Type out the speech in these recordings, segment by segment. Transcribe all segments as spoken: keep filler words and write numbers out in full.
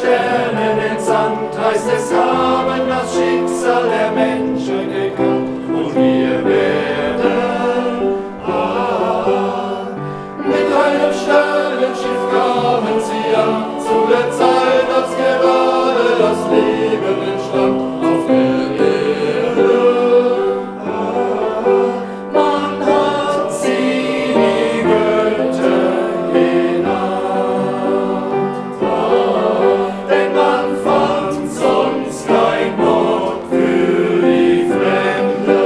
Sterne den Sand, heißt es haben das Schicksal der Menschen gekannt. Und wir werden ah, mit einem Sternenschiff kamen sie an, zu der Zeit, als gerade das Leben entstand auf der Erde. Ah, man hat sie die Götter genannt, ah, denn man fand sonst kein Wort für die Fremden.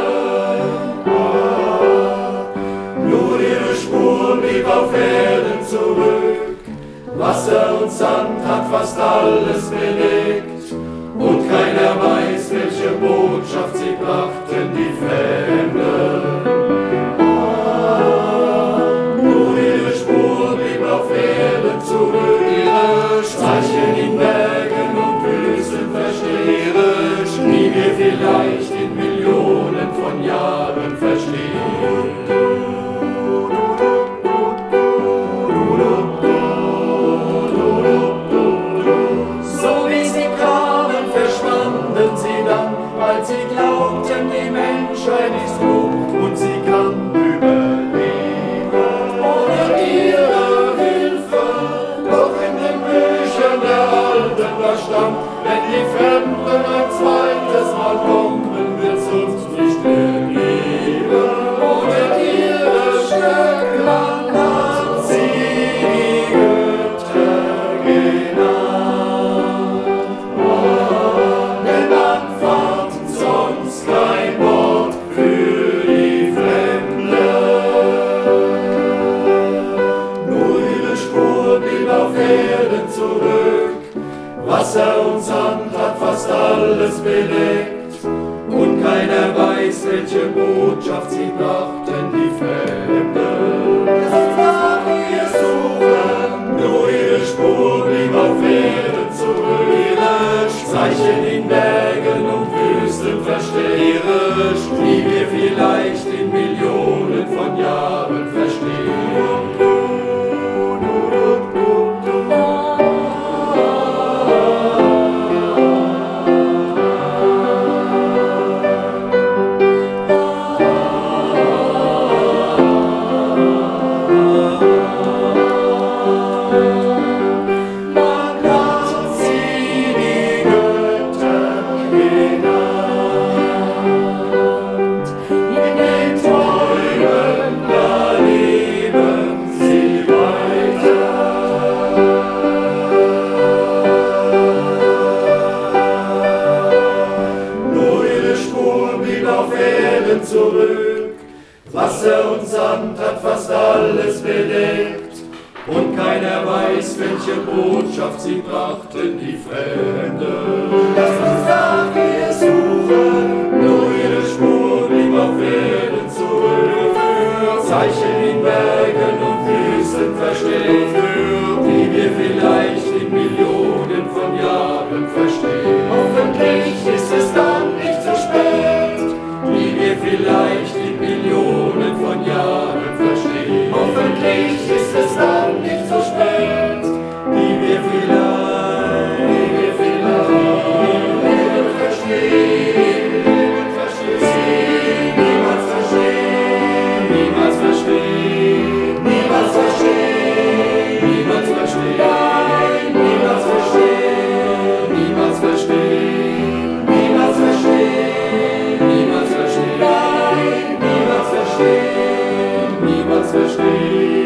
Ah, nur ihre Spur blieb auf Erden zurück. Wasser und Sand hat fast alles belegt, und keiner weiß, welche Botschaft sie brachten, die Fremden. Ah, nur ihre Spur blieb auf Erden zurück, ihre Zeichen in Bergen und Wüsten verstehen, die wir vielleicht in Millionen von Jahren verstehen. Als sie glaubten, die Menschheit ist gut und sie kann überleben. Ohne ihre Hilfe, doch in den Büchern der Alten da stand, wenn die Fremden ein zweites Mal kommen, wird's uns nicht mehr geben. Ohne ihre Stärke, man hat sie die Götter genannt. Oh, denn man fand sonst kein Wort für die Fremden. Nur ihre Spur blieb auf Erden zurück. Wasser und Sand hat fast alles belegt, und keiner weiß, welche Botschaft sie brachten, die Fremden. Nach ihr suchen, nur ihre Spur blieb auf Erden zurück. Ihre Zeichen in Bergen und Wüsten verstehen, die wir vielleicht in Millionen von Jahren verstehen. Zurück. Wasser und Sand hat fast alles belegt, und keiner weiß, welche Botschaft sie brachten, die Fremden. Lass uns nach ihr suchen, nur ihre Spur blieb auf Erden zurück. Zeichen in Bergen und Wüsten verstehen, die wir vielleicht in Millionen von Jahren verstehen. Hoffentlich ist es dann nicht zu spät, die wir vielleicht in Millionen von Jahren verstehen. Hoffentlich ist es dann nicht so spät, die wir vielleicht, die wir vielleicht verstehen, verstehen, niemals verstehen, niemals verstehen, niemals verstehen, niemals verstehen, nein, niemals verstehen, niemals verstehen, niemals verstehen, niemals verstehen, nein, niemals verstehen, niemals verstehen.